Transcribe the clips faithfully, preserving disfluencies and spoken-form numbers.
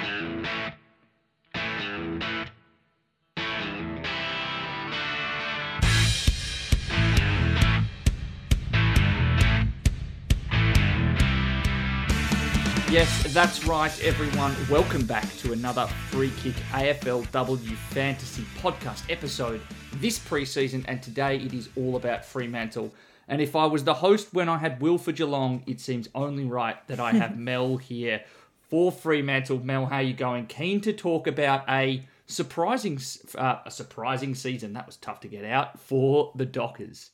Yes, that's right, everyone. Welcome back to another Free Kick A F L W Fantasy Podcast episode this preseason, and today it is all about Fremantle. And if I was the host when I had Will for Geelong, it seems only right that I have Mel here for Fremantle. Mel, how are you going? Keen to talk about a surprising, uh, a surprising season. That was tough to get out for the Dockers.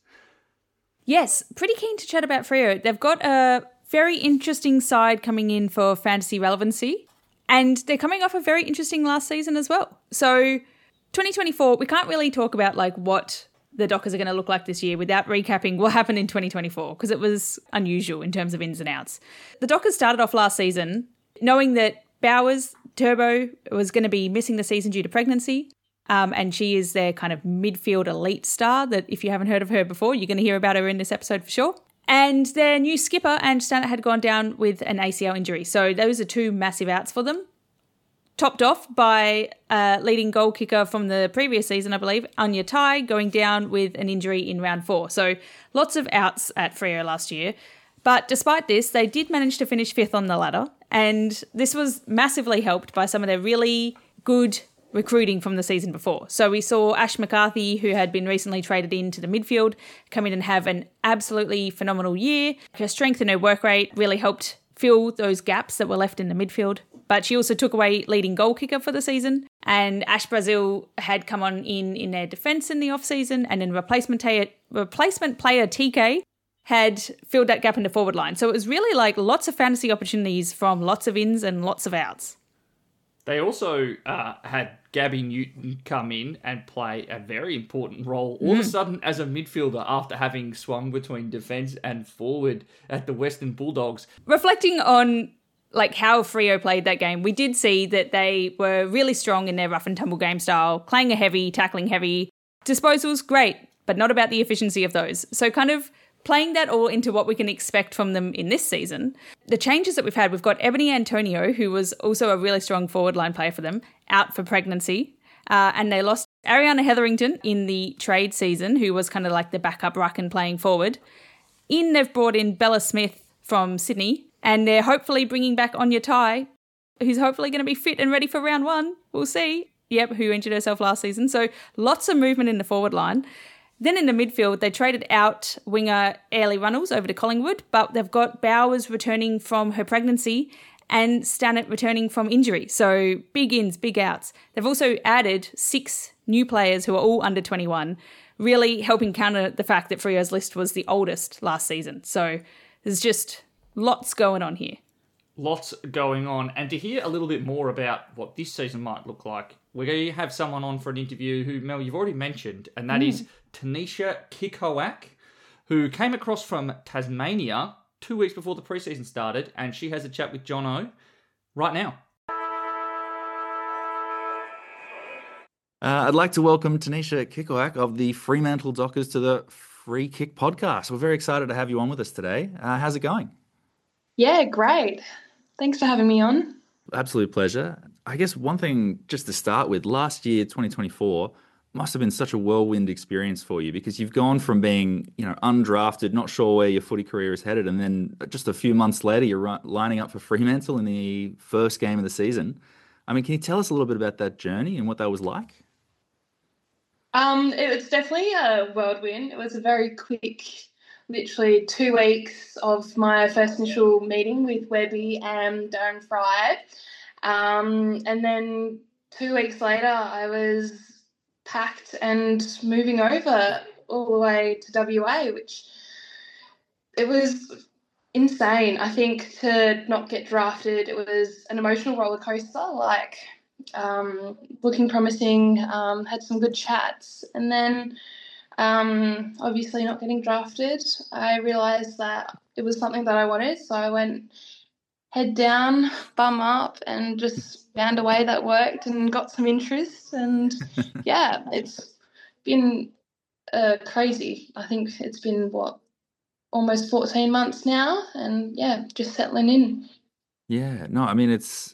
Yes, pretty keen to chat about Freo. They've got a very interesting side coming in for fantasy relevancy, and they're coming off a very interesting last season as well. So twenty twenty-four, we can't really talk about like what the Dockers are going to look like this year without recapping what happened in twenty twenty-four, because it was unusual in terms of ins and outs. The Dockers started off last season knowing that Bowers, Turbo, was going to be missing the season due to pregnancy. Um, and she is their kind of midfield elite star that if you haven't heard of her before, you're going to hear about her in this episode for sure. And their new skipper, Ange Stannett, had gone down with an A C L injury. So those are two massive outs for them. Topped off by uh, leading goal kicker from the previous season, I believe, Anya Tai, going down with an injury in round four. So lots of outs at Freo last year. But despite this, they did manage to finish fifth on the ladder. And this was massively helped by some of their really good recruiting from the season before. So we saw Ash McCarthy, who had been recently traded into the midfield, come in and have an absolutely phenomenal year. Her strength and her work rate really helped fill those gaps that were left in the midfield. But she also took away leading goal kicker for the season. And Ash Brazil had come on in in their defence in the off-season, and then replacement, ta- replacement player T K had filled that gap in the forward line. So it was really like lots of fantasy opportunities from lots of ins and lots of outs. They also uh, had Gabby Newton come in and play a very important role all mm. of a sudden as a midfielder after having swung between defence and forward at the Western Bulldogs. Reflecting on like how Freo played that game, we did see that they were really strong in their rough and tumble game style, playing a heavy, tackling heavy. Disposals, great, but not about the efficiency of those. So kind of playing that all into what we can expect from them in this season. The changes that we've had, we've got Ebony Antonio, who was also a really strong forward line player for them, out for pregnancy. Uh, and they lost Ariana Hetherington in the trade season, who was kind of like the backup ruck and playing forward. In, they've brought in Bella Smith from Sydney, and they're hopefully bringing back Anya Tai, who's hopefully going to be fit and ready for round one. We'll see. Yep, who injured herself last season. So lots of movement in the forward line. Then in the midfield, they traded out winger Airlie Runnels over to Collingwood, but they've got Bowers returning from her pregnancy and Stannett returning from injury. So big ins, big outs. They've also added six new players who are all under twenty-one, really helping counter the fact that Freo's list was the oldest last season. So there's just lots going on here. Lots going on. And to hear a little bit more about what this season might look like, we're going to have someone on for an interview who, Mel, you've already mentioned, and that mm. is Tanisha Kikoak, who came across from Tasmania two weeks before the preseason started, and she has a chat with Jono right now. Uh, I'd like to welcome Tanisha Kikoak of the Fremantle Dockers to the Free Kick podcast. We're very excited to have you on with us today. Uh, how's it going? Yeah, great. Thanks for having me on. Absolute pleasure. I guess one thing just to start with, last year, twenty twenty-four, must have been such a whirlwind experience for you because you've gone from being, you know, undrafted, not sure where your footy career is headed, and then just a few months later, you're lining up for Fremantle in the first game of the season. I mean, can you tell us a little bit about that journey and what that was like? Um, it was definitely a whirlwind. It was a very quick, literally two weeks of my first initial meeting with Webby and Darren Fry. Um, and then two weeks later, I was packed and moving over all the way to W A, which it was insane. I think to not get drafted, it was an emotional roller coaster, like um, looking promising, um, had some good chats. And then um, obviously not getting drafted, I realised that it was something that I wanted. So I went head down, bum up, and just found a way that worked and got some interest. And, yeah, it's been uh, crazy. I think it's been, what, almost fourteen months now, and, yeah, just settling in. Yeah, no, I mean, it's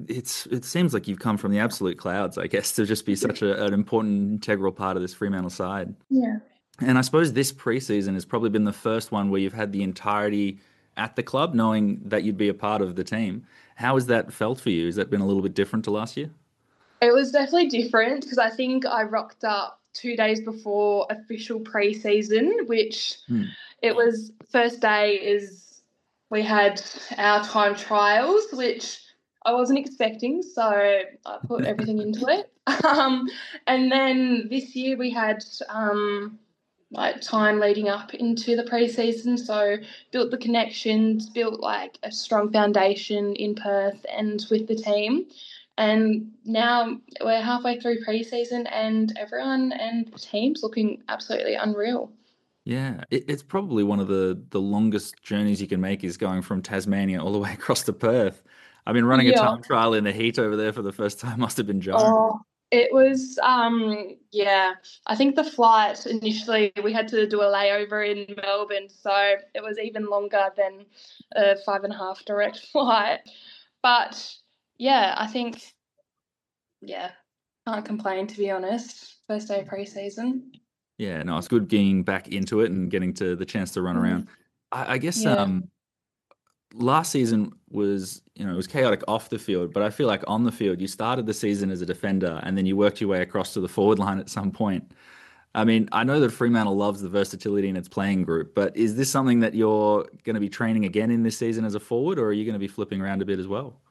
it's it seems like you've come from the absolute clouds, I guess, to just be such a, an important integral part of this Fremantle side. Yeah. And I suppose this preseason has probably been the first one where you've had the entirety at the club, knowing that you'd be a part of the team. How has that felt for you? Has that been a little bit different to last year? It was definitely different because I think I rocked up two days before official pre-season, which Hmm. it was first day is we had our time trials, which I wasn't expecting, so I put everything into it. Um, and then this year we had um, like time leading up into the pre-season, so built the connections, built like a strong foundation in Perth and with the team. And now we're halfway through pre-season and everyone and the team's looking absolutely unreal. Yeah, it, it's probably one of the the longest journeys you can make is going from Tasmania all the way across to Perth. I mean, running a Yeah. time trial in the heat over there for the first time must have been jarring. Oh, it was, um, yeah. I think the flight initially we had to do a layover in Melbourne, so it was even longer than a five and a half direct flight. But yeah, I think, yeah, can't complain to be honest. First day of pre-season. Yeah, no, it's good getting back into it and getting to the chance to run around. I, I guess Yeah. um, last season was, you know, it was chaotic off the field, but I feel like on the field, you started the season as a defender and then you worked your way across to the forward line at some point. I mean, I know that Fremantle loves the versatility in its playing group, but is this something that you're going to be training again in this season as a forward, or are you going to be flipping around a bit as well?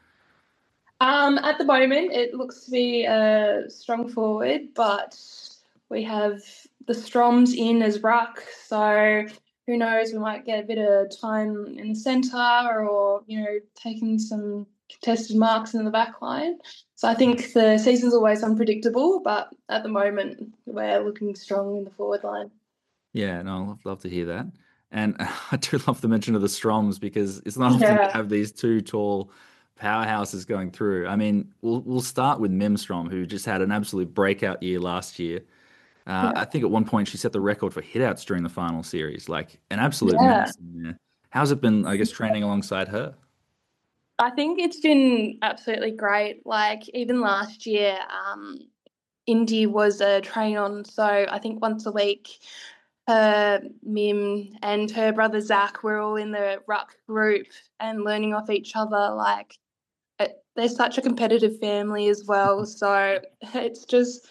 Um, at the moment, it looks to be a strong forward, but we have the Stroms in as ruck, so who knows? We might get a bit of time in the centre, or you know, taking some contested marks in the back line. So I think the season's always unpredictable, but at the moment, we're looking strong in the forward line. Yeah, no, I'd love, love to hear that. And I do love the mention of the Stroms because it's not often you Yeah, have these two tall powerhouses going through. I mean, we'll we'll start with Mim Strom, who just had an absolute breakout year last year. Uh, yeah, I think at one point she set the record for hitouts during the final series, like an absolute yeah. menace in there. How's it been, I guess, training alongside her? I think it's been absolutely great. Like even last year, um, Indy was a train on, so I think once a week, her Mim and her brother Zach were all in the ruck group and learning off each other. Like it, they're such a competitive family as well, so it's just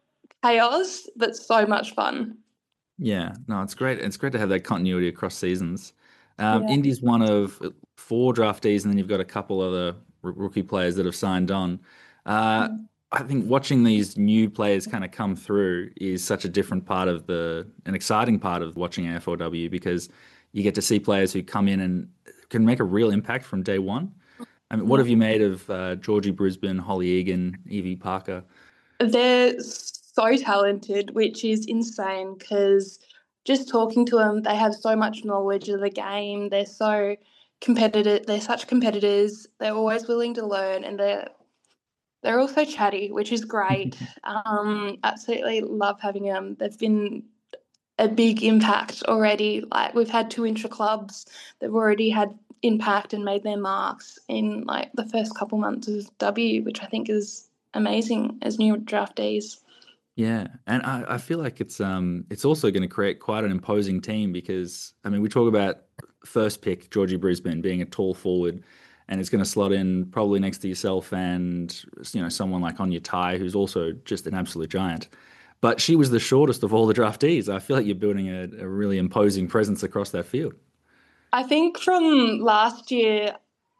chaos, but so much fun. Yeah, no, it's great. It's great to have that continuity across seasons. Um, Yeah. Indy's one of four draftees, and then you've got a couple other r- rookie players that have signed on. Uh, I think watching these new players kind of come through is such a different part of the, an exciting part of watching A F L W because you get to see players who come in and can make a real impact from day one. I mean, what Yeah. have you made of uh, Georgie Brisbane, Holly Egan, Evie Parker? They're so talented, which is insane because just talking to them, they have so much knowledge of the game. They're so competitive. They're such competitors. They're always willing to learn, and they're they're also chatty, which is great. Um, absolutely love having them. They've been a big impact already. Like we've had two intra clubs. They've already had impact and made their marks in like the first couple months of W, which I think is amazing as new draftees. Yeah, and I, I feel like it's um it's also going to create quite an imposing team because I mean we talk about first pick Georgie Brisbane being a tall forward, and it's going to slot in probably next to yourself and you know someone like Anya Tai who's also just an absolute giant. But she was the shortest of all the draftees. I feel like you're building a, a really imposing presence across that field. I think from last year,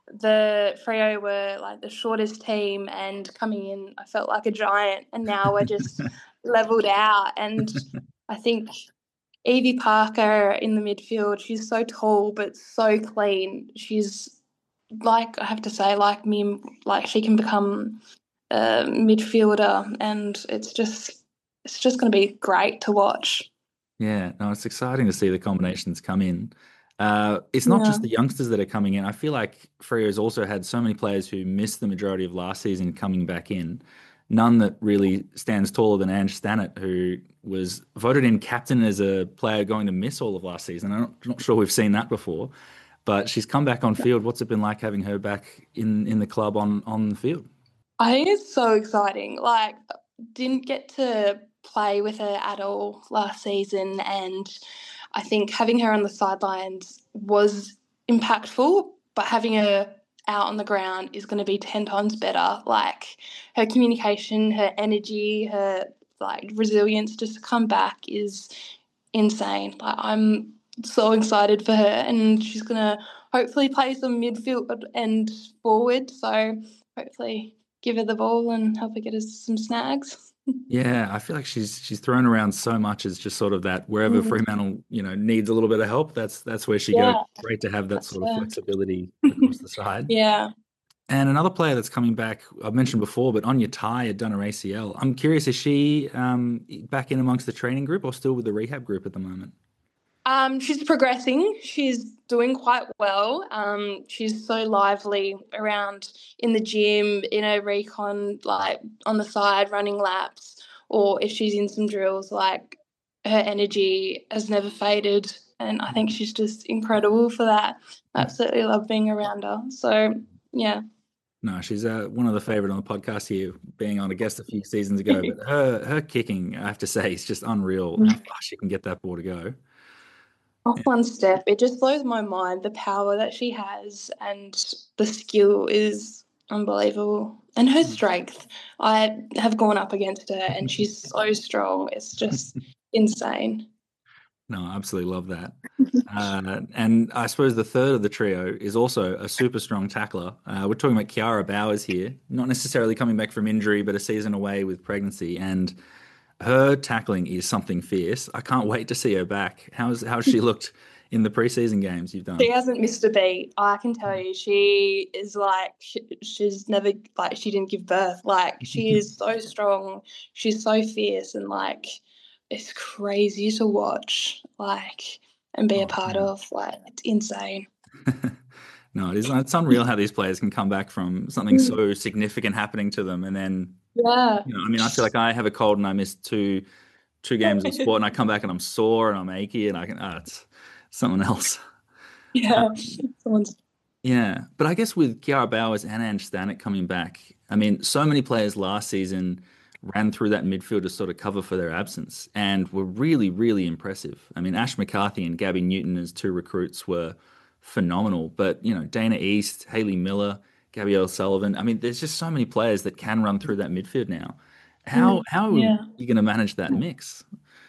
the Freo were like the shortest team, and coming in, I felt like a giant, and now we're just leveled out. And I think Evie Parker in the midfield, she's so tall but so clean. She's like, I have to say, like me, like she can become a midfielder, and it's just it's just going to be great to watch. Yeah, no, it's exciting to see the combinations come in. Uh, it's not Yeah. just the youngsters that are coming in. I feel like Freo's also had so many players who missed the majority of last season coming back in. None that really stands taller than Ange Stannett, who was voted in captain as a player going to miss all of last season. I'm not, not sure we've seen that before. but she's come back on field. What's it been like having her back in, in the club on, on the field? I think it's so exciting. Like, didn't get to play with her at all last season, and I think having her on the sidelines was impactful, but having her out on the ground is going to be ten times better. Like, her communication, her energy, her like resilience just to come back is insane. Like, I'm so excited for her, and she's going to hopefully play some midfield and forward, so hopefully give her the ball and help her get us some snags. Yeah, I feel like she's she's thrown around so much as just sort of that wherever Mm. Fremantle, you know, needs a little bit of help, that's that's where she Yeah. goes. Great to have that That's sort of her. flexibility across the side. Yeah. And another player that's coming back, I've mentioned before, but Anya Tai had done her A C L. I'm curious, is she um, back in amongst the training group or still with the rehab group at the moment? Um, she's progressing. She's doing quite well. Um, she's so lively around in the gym, in a recon, like on the side, running laps, or if she's in some drills, like her energy has never faded. And I think she's just incredible for that. I absolutely love being around her. So, yeah. No, she's uh, one of the favorite on the podcast here, being on a guest a few seasons ago. But her her kicking, I have to say, is just unreal how fast she can get that ball to go. Off one step, it just blows my mind the power that she has, and the skill is unbelievable. And her strength. I have gone up against her and she's so strong. It's just insane. No, I absolutely love that. Uh, and I suppose the third of the trio is also a super strong tackler. Uh, we're talking about Kiara Bowers here, not necessarily coming back from injury, but a season away with pregnancy. And her tackling is something fierce. I can't wait to see her back. How's how's she looked in the preseason games you've done? She hasn't missed a beat. I can tell you, she is like, she, she's never, like, she didn't give birth. Like, she is so strong. She's so fierce, and, like, it's crazy to watch, like, and be Oh, a part yeah. of. Like, it's insane. No, it is. It's unreal how these players can come back from something so significant happening to them, and then Yeah. you know, I mean, I feel like I have a cold and I miss two two games of sport, and I come back and I'm sore and I'm achy, and I can, ah, it's something else. Yeah. Um, Someone's yeah, but I guess with Kiara Bowers and Ange Stanek coming back, I mean, so many players last season ran through that midfield to sort of cover for their absence and were really, really impressive. I mean, Ash McCarthy and Gabby Newton as two recruits were phenomenal, but you know, Dana East, Hayley Miller, Gabrielle Sullivan. I mean, there's just so many players that can run through that midfield now. How how are yeah. you going to manage that mix?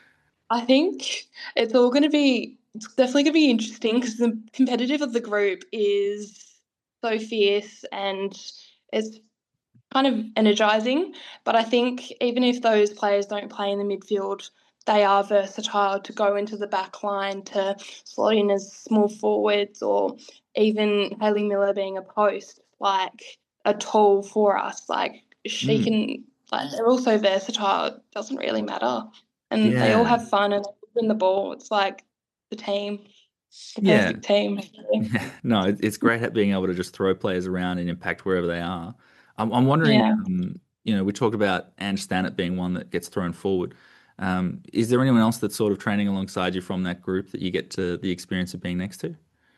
I think it's all going to be, it's definitely going to be interesting because the competitive of the group is so fierce and it's kind of energizing. But I think even if those players don't play in the midfield, they are versatile to go into the back line, to slot in as small forwards, or even Hayley Miller being a post, like a tool for us. Like, she Mm, can, like, they're all so versatile, it doesn't really matter. And they all yeah, have fun and they win the ball. It's like the team, the yeah. perfect team. Yeah, no, it- it's great at being able to just throw players around and impact wherever they are. I'm, I'm wondering, Yeah. um, you know, we talked about Ange Stannett being one that gets thrown forward. Um, is there anyone else that's sort of training alongside you from that group that you get to the experience of being next to?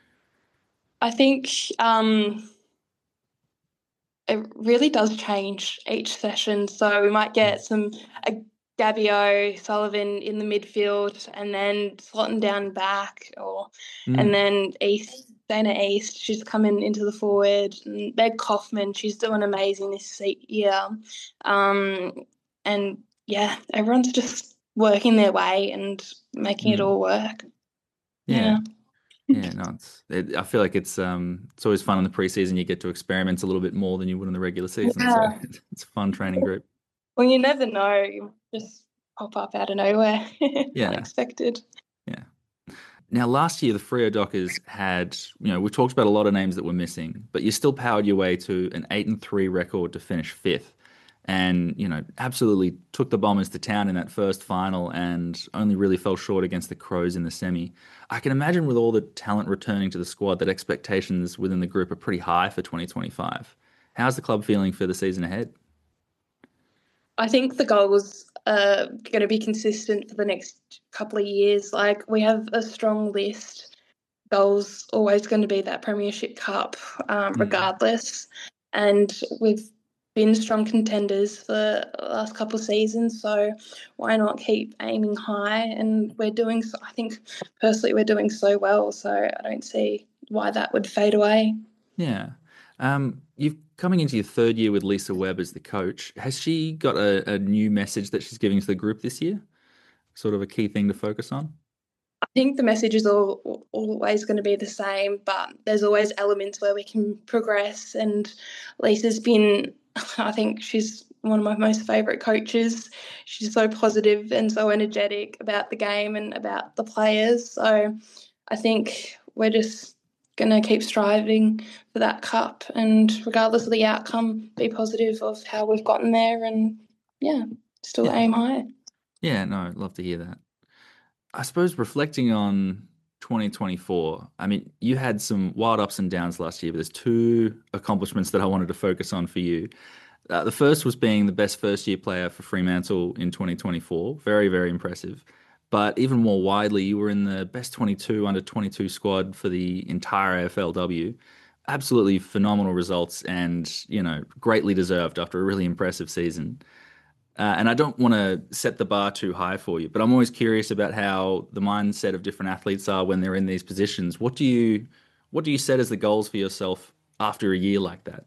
I think um, it really does change each session. So we might get some a Gabby O'Sullivan in the midfield and then slotting down back, or and Mm, then East Dana East, she's coming into the forward. And Meg Kaufman, she's doing amazing this se- year. Um, and yeah, everyone's just working their way and making it mm. all work. Yeah, Yeah. yeah, no, it's. It, I feel like it's um, it's always fun in the preseason. You get to experiment a little bit more than you would in the regular season, so Yeah. it's a fun training group. Well, you never know. You just pop up out of nowhere, Yeah, unexpected. yeah. Now, last year, the Freo Dockers had, you know, we talked about a lot of names that were missing, but you still powered your way to an eight and three record to finish fifth, and you know, absolutely took the Bombers to town in that first final, and only really fell short against the Crows in the semi. I can imagine with all the talent returning to the squad that expectations within the group are pretty high for twenty twenty-five. How's the club feeling for the season ahead? I think the goals are going to be consistent for the next couple of years. Like, we have a strong list, goal's always going to be that Premiership Cup, um, Mm. regardless. And we've been strong contenders for the last couple of seasons, so why not keep aiming high? And we're doing, so, I think personally we're doing so well, so I don't see why that would fade away. Yeah. Um, you've coming into your third year with Lisa Webb as the coach. Has she got a, a new message that she's giving to the group this year? Sort of a key thing to focus on? I think the message is all, always going to be the same, but there's always elements where we can progress. And Lisa's been, I think she's one of my most favourite coaches. She's so positive and so energetic about the game and about the players. So I think we're just going to keep striving for that cup, and regardless of the outcome, be positive of how we've gotten there, and yeah, still Yeah. aim high. Yeah, no, I'd love to hear that. I suppose reflecting on twenty twenty-four, I mean, you had some wild ups and downs last year, but there's two accomplishments that I wanted to focus on for you. Uh, the first was being the best first year player for Fremantle in twenty twenty-four. Very, very impressive. But even more widely, you were in the best twenty-two under twenty-two squad for the entire A F L W. Absolutely phenomenal results, and, you know, greatly deserved after a really impressive season. Uh, and I don't want to set the bar too high for you, but I'm always curious about how the mindset of different athletes are when they're in these positions. What do you, what do you set as the goals for yourself after a year like that?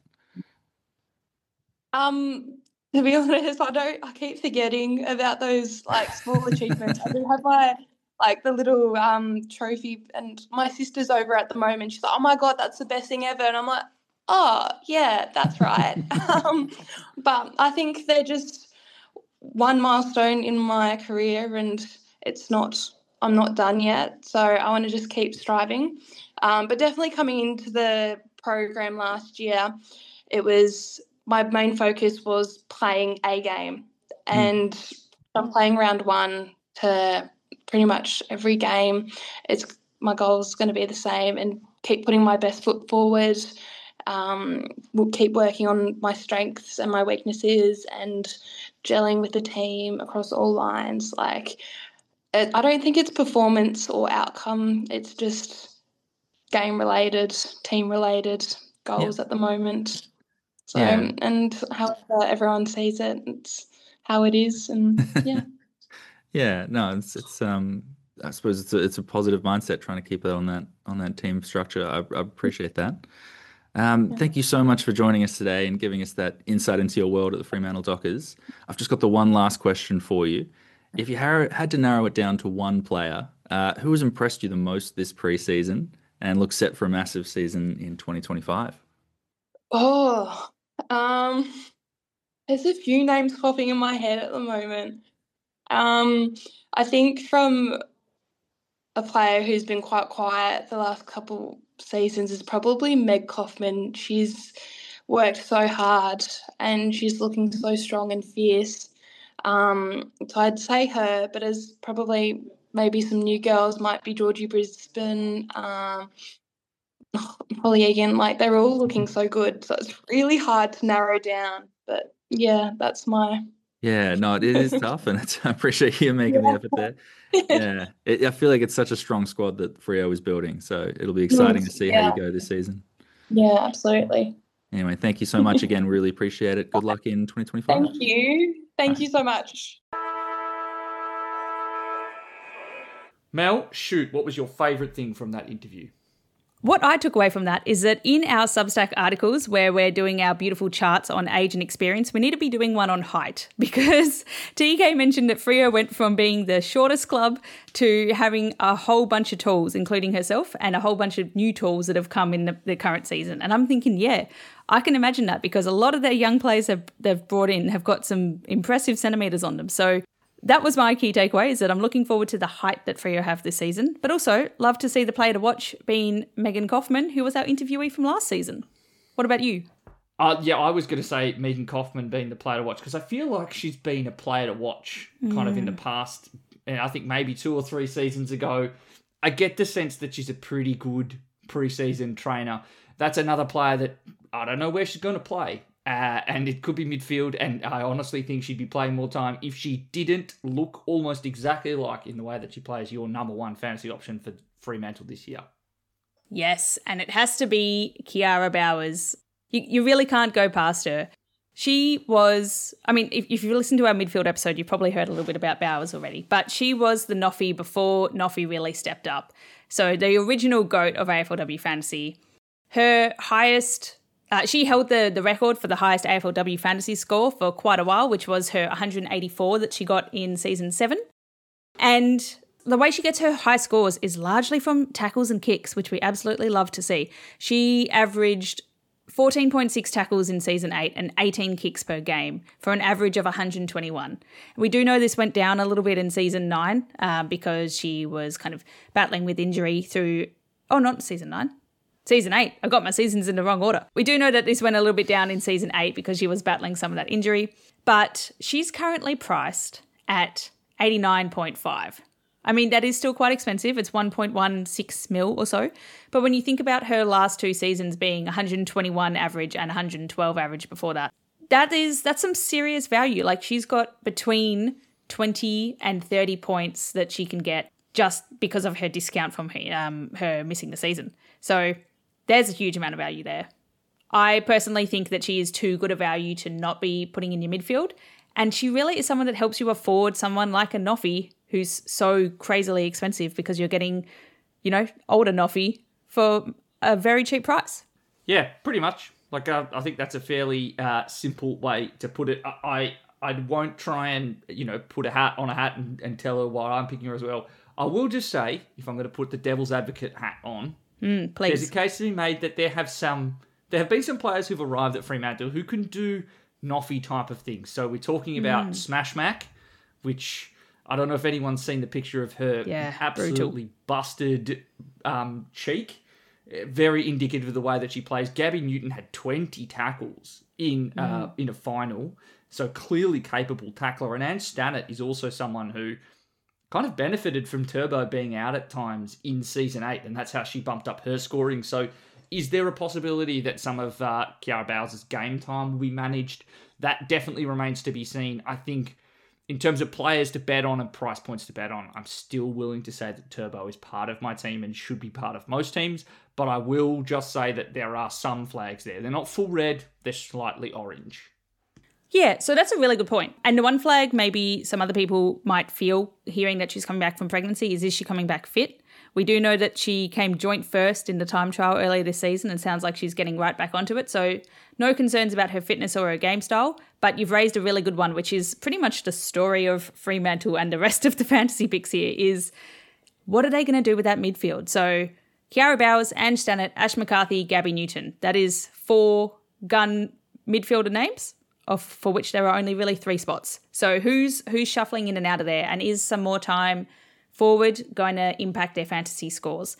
Um, to be honest, I don't. I keep forgetting about those like small achievements. I do have my like the little um trophy, and my sister's over at the moment. She's like, "Oh my god, that's the best thing ever," and I'm like, "Oh yeah, that's right." um, but I think they're just one milestone in my career, and it's not. I'm not done yet, so I want to just keep striving. Um, but definitely coming into the program last year, it was. My main focus was playing a game, and mm. I'm playing round one to pretty much every game. It's my goal is going to be the same, and keep putting my best foot forward. Um, we'll keep working on my strengths and my weaknesses, and gelling with the team across all lines. Like, it, I don't think it's performance or outcome. It's just game related, team related goals yeah. at the moment. So, yeah. And however everyone sees it, it's how it is, and yeah. yeah, no, it's it's um, I suppose it's a it's a positive mindset trying to keep it on that on that team structure. I, I appreciate that. Um, yeah. Thank you so much for joining us today and giving us that insight into your world at the Fremantle Dockers. I've just got the one last question for you. If you had to narrow it down to one player, uh, who has impressed you the most this pre-season and looks set for a massive season in twenty twenty-five? Oh. Um, there's a few names popping in my head at the moment. Um, I think from a player who's been quite quiet the last couple seasons is probably Meg Kaufman. She's worked so hard and she's looking so strong and fierce. Um, so I'd say her, but as probably maybe some new girls might be Georgie Brisbane, um, Holly Egan, like they're all looking so good. So it's really hard to narrow down. But yeah, that's my. Yeah, no, it is tough, and it's, I appreciate you making yeah. the effort there. Yeah, it, I feel like it's such a strong squad that Freo is building, so it'll be exciting yes, to see yeah. how you go this season. Yeah, absolutely. Anyway, thank you so much again. Really appreciate it. Good luck in twenty twenty-five. Thank you. Thank All you right. so much. Mel, shoot, what was your favourite thing from that interview? What I took away from that is that in our Substack articles where we're doing our beautiful charts on age and experience, we need to be doing one on height, because T K mentioned that Freo went from being the shortest club to having a whole bunch of tools, including herself, and a whole bunch of new tools that have come in the, the current season. And I'm thinking, yeah, I can imagine that, because a lot of their young players have, they've brought in have got some impressive centimetres on them. So that was my key takeaway, is that I'm looking forward to the height that Freo have this season, but also love to see the player to watch being Megan Kaufman, who was our interviewee from last season. What about you? Uh, yeah, I was going to say Megan Kaufman being the player to watch, because I feel like she's been a player to watch kind mm. of in the past, and I think maybe two or three seasons ago. I get the sense that she's a pretty good pre-season trainer. That's another player that I don't know where she's going to play. Uh, and it could be midfield, and I honestly think she'd be playing more time if she didn't look almost exactly like in the way that she plays your number one fantasy option for Fremantle this year. Yes, and it has to be Kiara Bowers. You, you really can't go past her. She was, I mean, if, if you listen to our midfield episode, you've probably heard a little bit about Bowers already, but she was the Noffy before Noffy really stepped up. So the original GOAT of A F L W Fantasy. Her highest, uh, she held the, the record for the highest A F L W Fantasy score for quite a while, which was her one hundred eighty-four that she got in season seven. And the way she gets her high scores is largely from tackles and kicks, which we absolutely love to see. She averaged fourteen point six tackles in season eight and eighteen kicks per game for an average of one hundred twenty-one. We do know this went down a little bit in season nine uh, because she was kind of battling with injury through, oh, not season nine, season eight. I got my seasons in the wrong order. We do know that this went a little bit down in season eight because she was battling some of that injury, but she's currently priced at eighty-nine point five. I mean, that is still quite expensive. It's one point one six mil or so. But when you think about her last two seasons being one hundred twenty-one average and one hundred twelve average before that, that is, that's some serious value. Like, she's got between twenty and thirty points that she can get just because of her discount from her, um, her missing the season. So there's a huge amount of value there. I personally think that she is too good a value to not be putting in your midfield. And she really is someone that helps you afford someone like a Noffy who's so crazily expensive because you're getting, you know, older Noffy for a very cheap price. Yeah, pretty much. Like, uh, I think that's a fairly uh, simple way to put it. I, I I won't try and, you know, put a hat on a hat and, and tell her why I'm picking her as well. I will just say, if I'm going to put the devil's advocate hat on, mm, please. There's a case to be made that there have some, there have been some players who've arrived at Fremantle who can do Noffy type of things. So we're talking about mm. Smash Mac, which I don't know if anyone's seen the picture of her yeah, absolutely brutal. busted um, cheek. Very indicative of the way that she plays. Gabby Newton had twenty tackles in mm. uh, in a final, so clearly capable tackler. And Ange Stannett is also someone who kind of benefited from Turbo being out at times in season eight, and that's how she bumped up her scoring. So is there a possibility that some of uh, Kiara Bowers' game time will be managed? That definitely remains to be seen. I think in terms of players to bet on and price points to bet on, I'm still willing to say that Turbo is part of my team and should be part of most teams, but I will just say that there are some flags there. They're not full red, they're slightly orange. Yeah, so that's a really good point. And the one flag maybe some other people might feel hearing that she's coming back from pregnancy is, is she coming back fit? We do know that she came joint first in the time trial earlier this season and sounds like she's getting right back onto it. So no concerns about her fitness or her game style, but you've raised a really good one, which is pretty much the story of Fremantle and the rest of the fantasy picks here is what are they going to do with that midfield? So Kiara Bowers, Ange Stannett, Ash McCarthy, Gabby Newton. That is four gun midfielder names of for which there are only really three spots. So who's who's shuffling in and out of there, and is some more time forward going to impact their fantasy scores?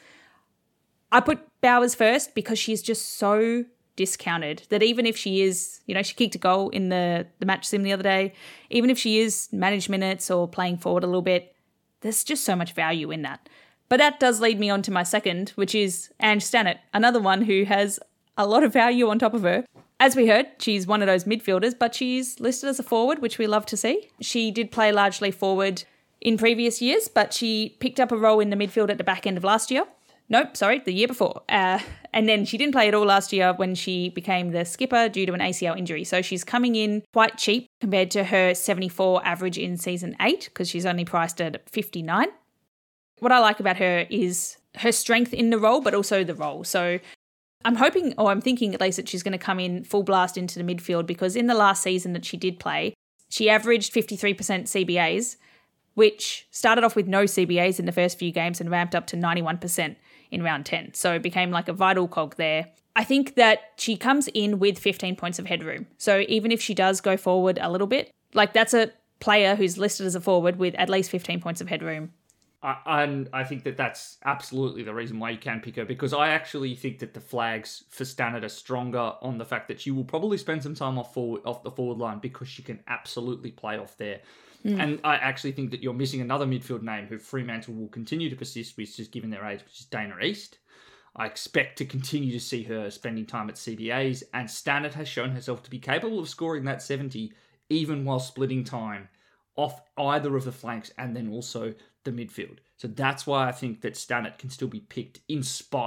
I put Bowers first because she's just so discounted that even if she is, you know, she kicked a goal in the, the match sim the other day, even if she is managed minutes or playing forward a little bit, there's just so much value in that. But that does lead me on to my second, which is Ange Stannett, another one who has a lot of value on top of her. As we heard, she's one of those midfielders, but she's listed as a forward, which we love to see. She did play largely forward in previous years, but she picked up a role in the midfield at the back end of last year. Nope, sorry, the year before. Uh, and then she didn't play at all last year when she became the skipper due to an A C L injury. So she's coming in quite cheap compared to her seventy-four average in season eight because she's only priced at fifty-nine. What I like about her is her strength in the role, but also the role. So I'm hoping, or I'm thinking at least, that she's going to come in full blast into the midfield because in the last season that she did play, she averaged fifty-three percent C B As, which started off with no C B As in the first few games and ramped up to ninety-one percent in round ten. So it became like a vital cog there. I think that she comes in with fifteen points of headroom. So even if she does go forward a little bit, like that's a player who's listed as a forward with at least fifteen points of headroom. I, and I think that that's absolutely the reason why you can pick her, because I actually think that the flags for Stannett are stronger on the fact that she will probably spend some time off forward, off the forward line because she can absolutely play off there. Mm. And I actually think that you're missing another midfield name who Fremantle will continue to persist with, just given their age, which is Dana East. I expect to continue to see her spending time at C B As, and Stannett has shown herself to be capable of scoring that seventy, even while splitting time off either of the flanks and then also the midfield. So that's why I think that Stannett can still be picked in spite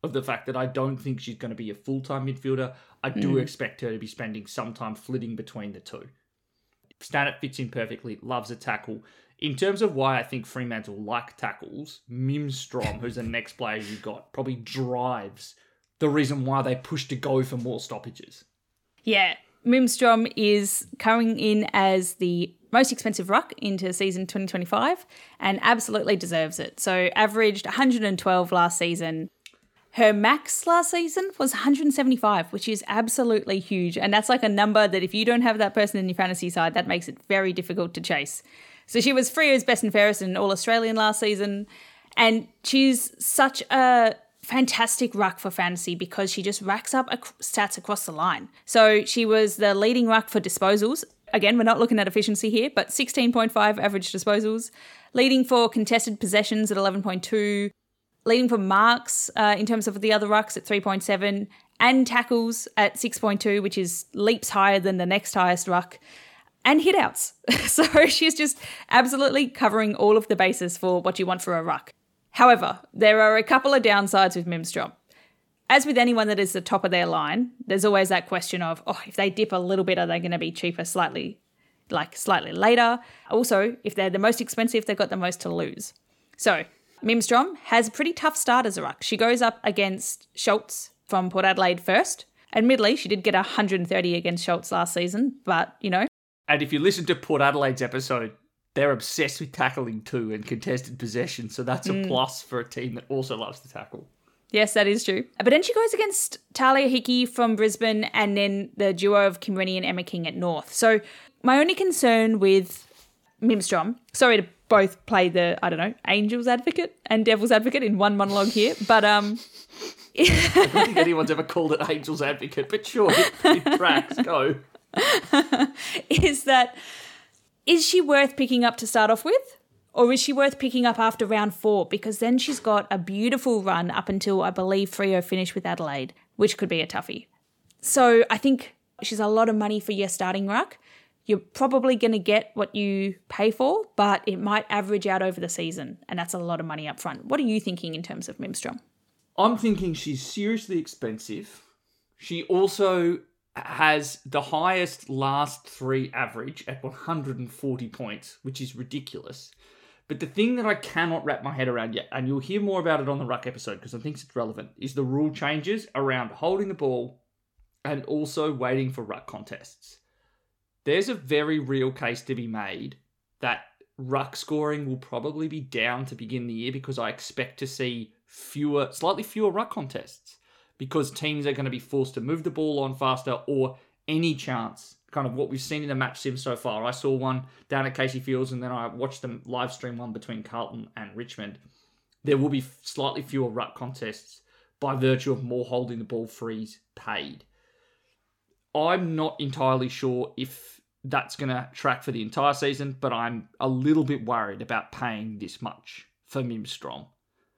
of the fact that I don't think she's going to be a full-time midfielder. I do Mm. expect her to be spending some time flitting between the two. Stanek fits in perfectly, loves a tackle. In terms of why I think Fremantle like tackles, Mimstrom, who's the next player you got, probably drives the reason why they push to go for more stoppages. Yeah, Mimstrom is coming in as the most expensive ruck into season twenty twenty-five and absolutely deserves it. So averaged one hundred twelve last season. Her max last season was one hundred seventy-five, which is absolutely huge. And that's like a number that if you don't have that person in your fantasy side, that makes it very difficult to chase. So she was Freo's best and fairest in All-Australian last season. And she's such a fantastic ruck for fantasy because she just racks up ac- stats across the line. So she was the leading ruck for disposals. Again, we're not looking at efficiency here, but sixteen point five average disposals. Leading for contested possessions at eleven point two. Leading for marks uh, in terms of the other rucks at three point seven. And tackles at six point two, which is leaps higher than the next highest ruck. And hitouts. So she's just absolutely covering all of the bases for what you want for a ruck. However, there are a couple of downsides with Mimstrom. As with anyone that is the top of their line, there's always that question of, oh, if they dip a little bit, are they going to be cheaper slightly, like slightly later? Also, if they're the most expensive, they've got the most to lose. So Mimstrom has a pretty tough start as a ruck. She goes up against Schultz from Port Adelaide first. Admittedly, she did get one hundred thirty against Schultz last season, but, you know. And if you listen to Port Adelaide's episode, they're obsessed with tackling too and contested possession. So that's a Mm. plus for a team that also loves to tackle. Yes, that is true. But then she goes against Talia Hickey from Brisbane and then the duo of Kim Rennie and Emma King at North. So my only concern with Mimstrom, sorry to both play the, I don't know, Angel's Advocate and Devil's Advocate in one monologue here, but um, I don't think anyone's ever called it Angel's Advocate, but sure, it, it tracks, go. is that, is she worth picking up to start off with? Or is she worth picking up after round four? Because then she's got a beautiful run up until, I believe, Freo finished with Adelaide, which could be a toughie. So I think she's a lot of money for your starting ruck. You're probably going to get what you pay for, but it might average out over the season, and that's a lot of money up front. What are you thinking in terms of Mimstrom? I'm thinking she's seriously expensive. She also has the highest last three average at one hundred forty points, which is ridiculous. But the thing that I cannot wrap my head around yet, and you'll hear more about it on the ruck episode because I think it's relevant, is the rule changes around holding the ball and also waiting for ruck contests. There's a very real case to be made that ruck scoring will probably be down to begin the year because I expect to see fewer, slightly fewer ruck contests because teams are going to be forced to move the ball on faster or any chance, kind of what we've seen in the match sim so far. I saw one down at Casey Fields and then I watched them live stream one between Carlton and Richmond. There will be slightly fewer ruck contests by virtue of more holding the ball frees paid. I'm not entirely sure if that's going to track for the entire season, but I'm a little bit worried about paying this much for Mimstrom.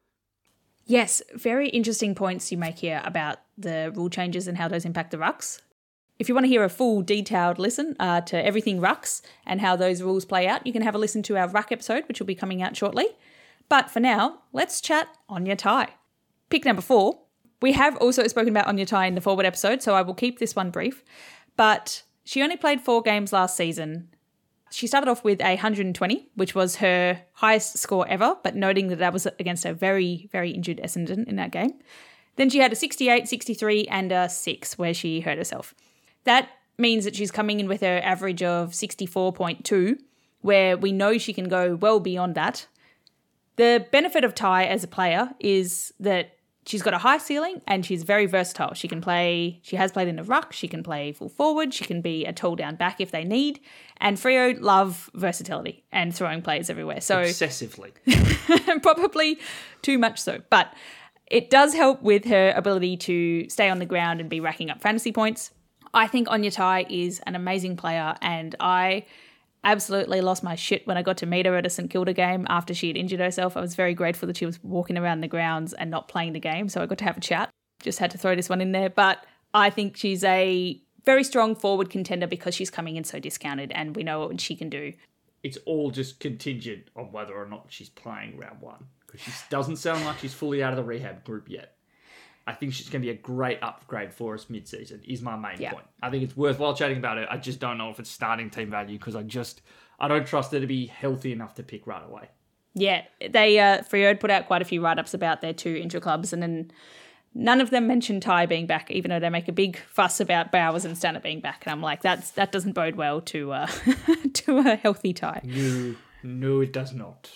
Yes, very interesting points you make here about the rule changes and how those impact the rucks. If you want to hear a full detailed listen uh, to everything rucks and how those rules play out, you can have a listen to our ruck episode, which will be coming out shortly. But for now, let's chat Anya Tai. Pick number four. We have also spoken about Anya Tai in the forward episode, so I will keep this one brief. But she only played four games last season. She started off with a one hundred twenty, which was her highest score ever, but noting that that was against a very, very injured Essendon in that game. Then she had a sixty-eight, sixty-three, and a six where she hurt herself. That means that she's coming in with her average of sixty-four point two, where we know she can go well beyond that. The benefit of Tai as a player is that she's got a high ceiling and she's very versatile. She can play, she has played in a ruck, she can play full forward, she can be a tall down back if they need. And Freo love versatility and throwing players everywhere. So Excessively. probably too much so. But it does help with her ability to stay on the ground and be racking up fantasy points. I think Anya Tai is an amazing player and I absolutely lost my shit when I got to meet her at a St Kilda game after she had injured herself. I was very grateful that she was walking around the grounds and not playing the game, so I got to have a chat. Just had to throw this one in there. But I think she's a very strong forward contender because she's coming in so discounted and we know what she can do. It's all just contingent on whether or not she's playing round one because she doesn't sound like she's fully out of the rehab group yet. I think she's going to be a great upgrade for us mid-season, is my main Yeah. point. I think it's worthwhile chatting about it. I just don't know if it's starting team value because I just, I don't trust her to be healthy enough to pick right away. Yeah, they uh, Freo had put out quite a few write-ups about their two intra clubs, and then none of them mentioned Ty being back, even though they make a big fuss about Bowers and Stannard being back. And I'm like, that's that doesn't bode well to uh, to a healthy Ty. No, no, it does not.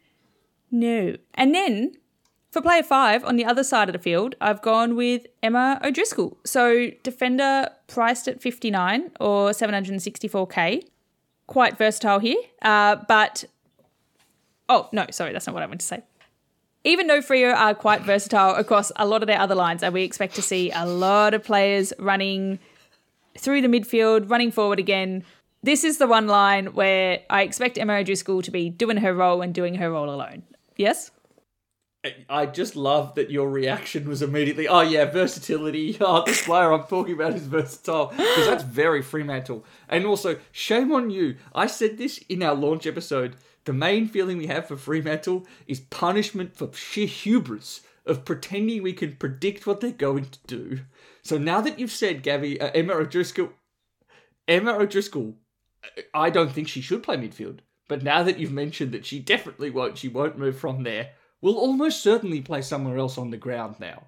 No. And then for player five, on the other side of the field, I've gone with Emma O'Driscoll. So defender priced at fifty-nine or seven hundred sixty-four K. Quite versatile here. Uh, but, oh, no, sorry, that's not what I meant to say. Even though Freo are quite versatile across a lot of their other lines, and we expect to see a lot of players running through the midfield, running forward again, this is the one line where I expect Emma O'Driscoll to be doing her role and doing her role alone. Yes? I just love that your reaction was immediately, oh yeah, versatility. Oh, this player I'm talking about is versatile. Because that's very Fremantle. And also, shame on you. I said this in our launch episode. The main feeling we have for Fremantle is punishment for sheer hubris of pretending we can predict what they're going to do. So now that you've said, Gabby, uh, Emma O'Driscoll, Emma O'Driscoll, I don't think she should play midfield. But now that you've mentioned that she definitely won't, she won't move from there, will almost certainly play somewhere else on the ground now.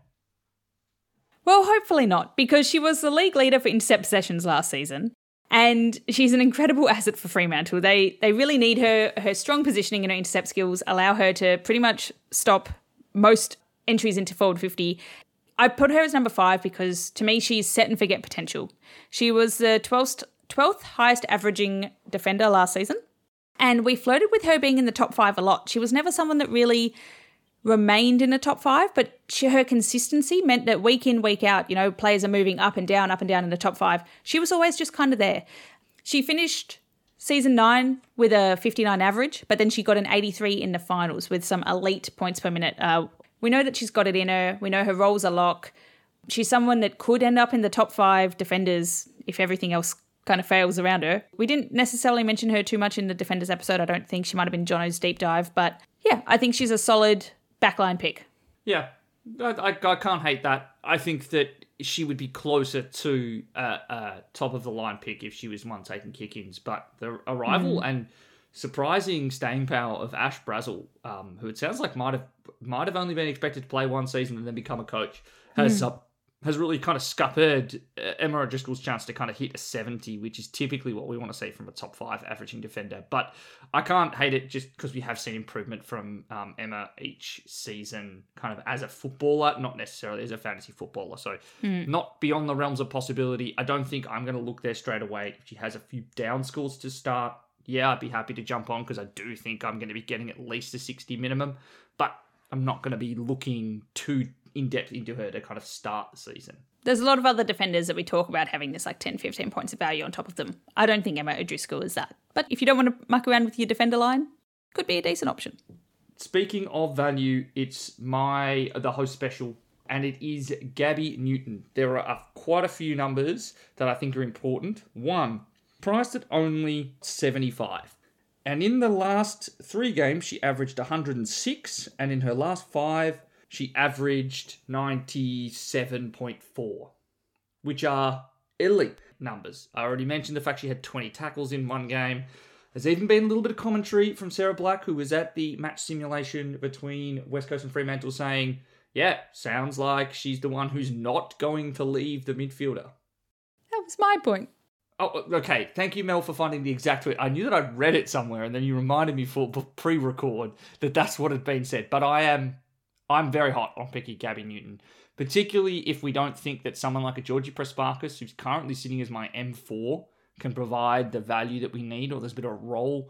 Well, hopefully not, because she was the league leader for intercept sessions last season, and she's an incredible asset for Fremantle. They they really need her. Her strong positioning and her intercept skills allow her to pretty much stop most entries into forward fifty. I put her as number five because, to me, she's set and forget potential. She was the twelfth, twelfth highest averaging defender last season, and we flirted with her being in the top five a lot. She was never someone that really remained in the top five, but she, her consistency meant that week in, week out, you know, players are moving up and down, up and down in the top five. She was always just kind of there. She finished season nine with a fifty-nine average, but then she got an eighty-three in the finals with some elite points per minute. Uh, we know that she's got it in her. We know her role's a lock. She's someone that could end up in the top five defenders if everything else kind of fails around her. We didn't necessarily mention her too much in the defenders episode. I don't think she might have been Jono's deep dive, but yeah, I think she's a solid backline pick. Yeah, I, I, I can't hate that. I think that she would be closer to a uh, uh, top of the line pick if she was one taking kick-ins. But the arrival mm. and surprising staying power of Ash Brazel, um, who it sounds like might have might have only been expected to play one season and then become a coach, has mm. uh, has really kind of scuppered Emma O'Driscoll's chance to kind of hit a seventy, which is typically what we want to see from a top five averaging defender. But I can't hate it just because we have seen improvement from um, Emma each season, kind of as a footballer, not necessarily as a fantasy footballer. So mm. not beyond the realms of possibility. I don't think I'm going to look there straight away. If she has a few down scores to start, yeah, I'd be happy to jump on because I do think I'm going to be getting at least a sixty minimum. But I'm not going to be looking too in-depth into her to kind of start the season. There's a lot of other defenders that we talk about having this like ten, fifteen points of value on top of them. I don't think Emma O'Driscoll is that. But if you don't want to muck around with your defender line, could be a decent option. Speaking of value, it's my the host special, and it is Gabby Newton. There are quite a few numbers that I think are important. One, priced at only seventy-five. And in the last three games, she averaged one hundred six, and in her last five, she averaged ninety-seven point four, which are elite numbers. I already mentioned the fact she had twenty tackles in one game. There's even been a little bit of commentary from Sarah Black, who was at the match simulation between West Coast and Fremantle, saying, yeah, sounds like she's the one who's not going to leave the midfielder. That was my point. Oh, okay. Thank you, Mel, for finding the exact tweet. I knew that I'd read it somewhere, and then you reminded me for pre-record that that's what had been said. But I am... I'm very hot on picking Gabby Newton, particularly if we don't think that someone like a Georgie Prespakis, who's currently sitting as my M four, can provide the value that we need, or there's a bit of a role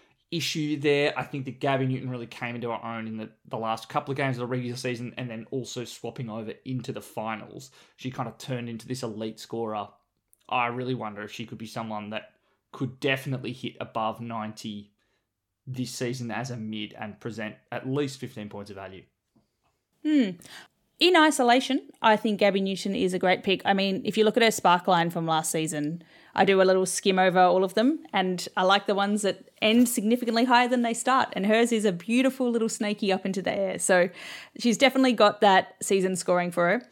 issue there. I think that Gabby Newton really came into her own in the, the last couple of games of the regular season, and then also swapping over into the finals. She kind of turned into this elite scorer. I really wonder if she could be someone that could definitely hit above ninety this season as a mid and present at least fifteen points of value. Hmm. In isolation, I think Gabby Newton is a great pick. I mean, if you look at her spark line from last season, I do a little skim over all of them, and I like the ones that end significantly higher than they start, and hers is a beautiful little snaky up into the air. So she's definitely got that season scoring for her.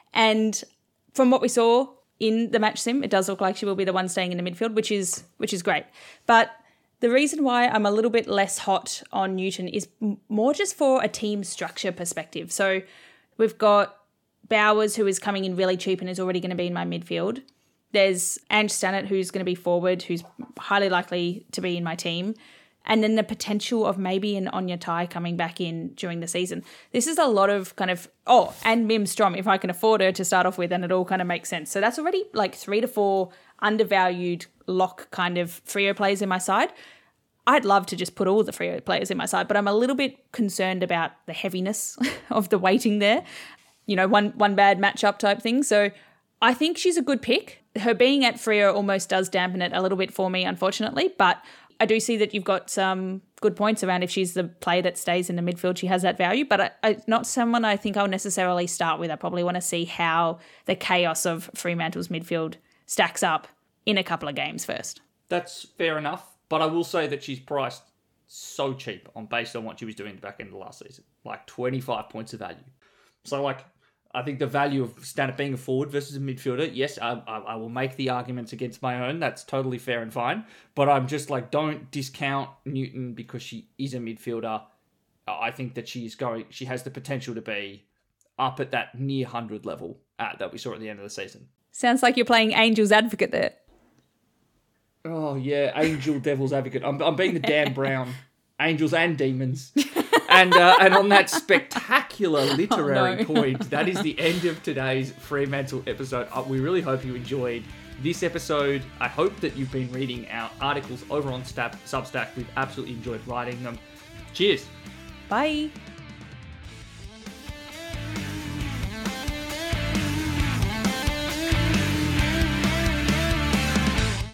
And from what we saw in the match sim, it does look like she will be the one staying in the midfield, which is which is great. But the reason why I'm a little bit less hot on Newton is more just for a team structure perspective. So we've got Bowers, who is coming in really cheap and is already going to be in my midfield. There's Ange Stannett, who's going to be forward, who's highly likely to be in my team. And then the potential of maybe an Anya Tai coming back in during the season. This is a lot of kind of, oh, and Mim Strom, if I can afford her to start off with, and it all kind of makes sense. So that's already like three to four undervalued lock kind of Freo players in my side. I'd love to just put all the Freo players in my side, but I'm a little bit concerned about the heaviness of the weighting there. You know, one one bad matchup type thing. So I think she's a good pick. Her being at Freo almost does dampen it a little bit for me, unfortunately, but I do see that you've got some good points around if she's the player that stays in the midfield, she has that value, but I, I, not someone I think I'll necessarily start with. I probably want to see how the chaos of Fremantle's midfield stacks up in a couple of games first. That's fair enough, but I will say that she's priced so cheap on based on what she was doing at the back end of the last season, like twenty-five points of value. So like, I think the value of Stannett being a forward versus a midfielder, yes, I, I, I will make the arguments against my own. That's totally fair and fine. But I'm just like, don't discount Newton because she is a midfielder. I think that she is going, she has the potential to be up at that near one hundred level at, that we saw at the end of the season. Sounds like you're playing Angel's advocate there. Oh yeah, Angel Devil's advocate. I'm, I'm being the Dan Brown, Angels and Demons. And uh, and on that spectacular literary oh, no. point, that is the end of today's Fremantle episode. Uh, we really hope you enjoyed this episode. I hope that you've been reading our articles over on Stab- Substack. We've absolutely enjoyed writing them. Cheers. Bye.